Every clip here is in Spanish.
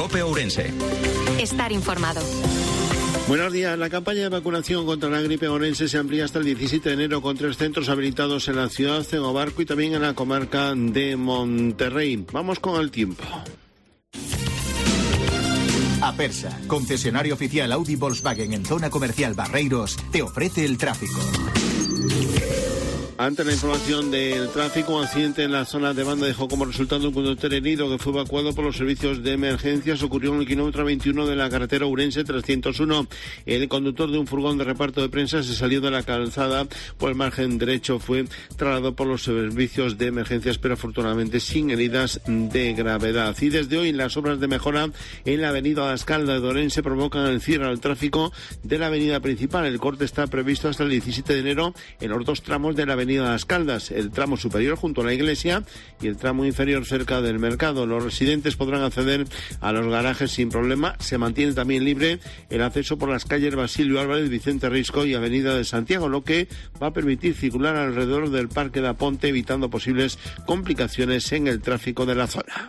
COPE Ourense. Estar informado. Buenos días. La campaña de vacunación contra la gripe en Ourense se amplía hasta el 17 de enero con 3 centros habilitados en la ciudad, en Obarco y también en la comarca de Monterrey. Vamos con el tiempo. Apersa, concesionario oficial Audi Volkswagen en zona comercial Barreiros, te ofrece el tráfico. Ante la información del tráfico, un accidente en la zona de Banda dejó como resultado un conductor herido que fue evacuado por los servicios de emergencias. Ocurrió en el kilómetro 21 de la carretera Ourense 301. El conductor de un furgón de reparto de prensa se salió de la calzada por el margen derecho. Fue trasladado por los servicios de emergencias, pero afortunadamente sin heridas de gravedad. Y desde hoy las obras de mejora en la avenida Las Caldas de Ourense provocan el cierre al tráfico de la avenida principal. El corte está previsto hasta el 17 de enero en los dos tramos de la avenida Las Caldas, el tramo superior junto a la iglesia y el tramo inferior cerca del mercado. Los residentes podrán acceder a los garajes sin problema. Se mantiene también libre el acceso por las calles Basilio Álvarez, Vicente Risco y Avenida de Santiago, lo que va a permitir circular alrededor del Parque de Aponte, evitando posibles complicaciones en el tráfico de la zona.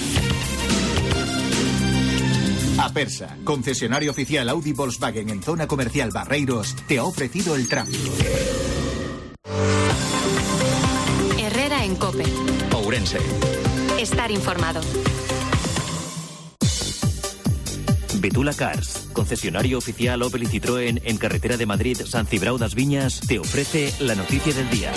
Apersa, concesionario oficial Audi Volkswagen en zona comercial Barreiros, te ha ofrecido el tráfico. Herrera en COPE. Ourense. Estar informado. Betula Cars, concesionario oficial Opel y Citroën en carretera de Madrid, San Cibrao das Viñas, te ofrece la noticia del día.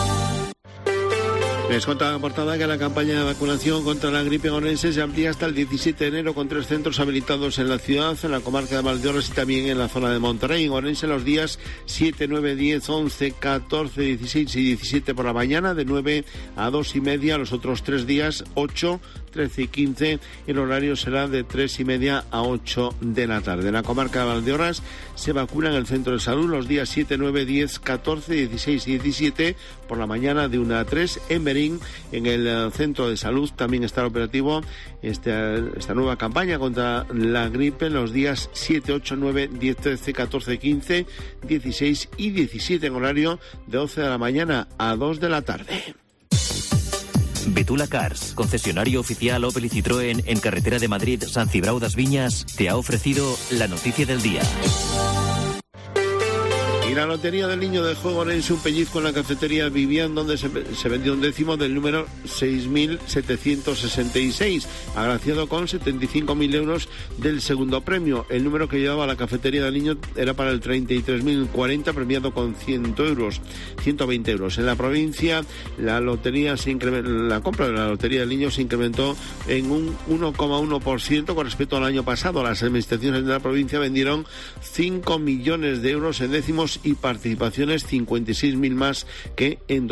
Les cuenta la portada que la campaña de vacunación contra la gripe en Ourense se amplía hasta el 17 de enero con 3 centros habilitados en la ciudad, en la comarca de Valdeorras y también en la zona de Monterrey. En Ourense los días 7, 9, 10, 11, 14, 16 y 17 por la mañana, de 9 a 2 y media. Los otros 3 días, 8, 13 y 15, el horario será de 3 y media a 8 de la tarde. En la comarca de Valdeorras se vacuna en el centro de salud los días 7, 9, 10, 14, 16 y 17 por la mañana, de 1 a 3. En Berín, en el centro de salud, también está operativo esta nueva campaña contra la gripe en los días 7, 8, 9, 10, 13, 14, 15, 16 y 17 en horario de 11 de la mañana a 2 de la tarde. Betula Cars, concesionario oficial Opel y Citroën en carretera de Madrid, San Cibrao das Viñas, te ha ofrecido la noticia del día. Y la Lotería del Niño dejó en Ourense un pellizco en la cafetería Vivian, donde se vendió un décimo del número 6.766, agraciado con 75.000 euros del segundo premio. El número que llevaba la cafetería del Niño era para el 33.040, premiado con 120 euros. En la provincia, la compra de la Lotería del Niño se incrementó en un 1,1% con respecto al año pasado. Las administraciones de la provincia vendieron 5 millones de euros en décimos y participaciones, 56.000 más que en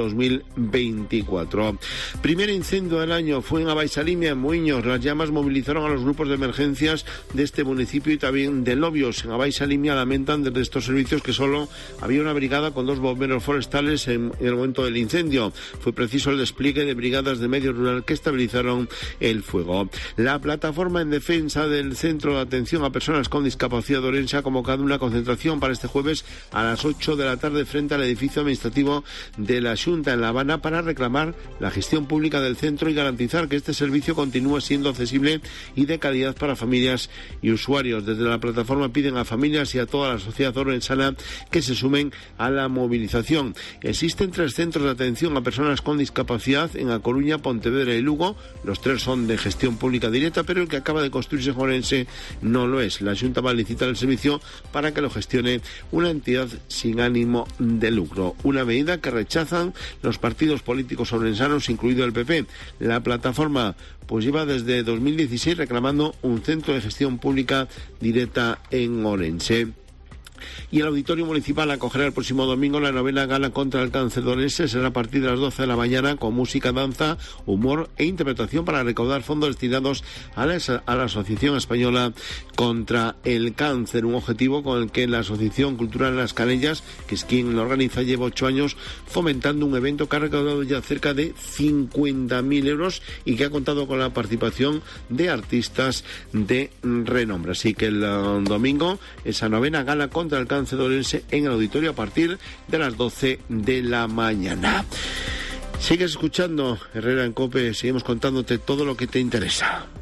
2024. Primer incendio del año fue en Abaisalimia, en Muiños. Las llamas movilizaron a los grupos de emergencias de este municipio y también de Lobios. En Abaisalimia lamentan desde estos servicios que solo había una brigada con 2 bomberos forestales en el momento del incendio. Fue preciso el despliegue de brigadas de medio rural que estabilizaron el fuego. La plataforma en defensa del Centro de Atención a Personas con Discapacidad de Ourense ha convocado una concentración para este jueves a las 8 de la tarde frente al edificio administrativo de la Xunta en La Habana para reclamar la gestión pública del centro y garantizar que este servicio continúe siendo accesible y de calidad para familias y usuarios. Desde la plataforma piden a familias y a toda la sociedad orensana que se sumen a la movilización. Existen 3 centros de atención a personas con discapacidad en A Coruña, Pontevedra y Lugo. Los 3 son de gestión pública directa, pero el que acaba de construirse en Ourense no lo es. La Xunta va a licitar el servicio para que lo gestione una entidad sin ánimo de lucro. Una medida que rechazan los partidos políticos ourensanos, incluido el PP. La plataforma lleva desde 2016 reclamando un centro de gestión pública directa en Ourense. Y el Auditorio Municipal acogerá el próximo domingo la 9ª Gala contra el Cáncer de Ourense. Será a partir de las 12 de la mañana con música, danza, humor e interpretación para recaudar fondos destinados a la Asociación Española contra el Cáncer. Un objetivo con el que la Asociación Cultural Las Canellas, que es quien lo organiza, lleva 8 años fomentando un evento que ha recaudado ya cerca de 50.000 euros y que ha contado con la participación de artistas de renombre. Así que el domingo, esa 9ª Gala contra el Cáncer de Ourense en el auditorio a partir de las 12 de la mañana. Sigues escuchando Herrera en COPE, seguimos contándote todo lo que te interesa.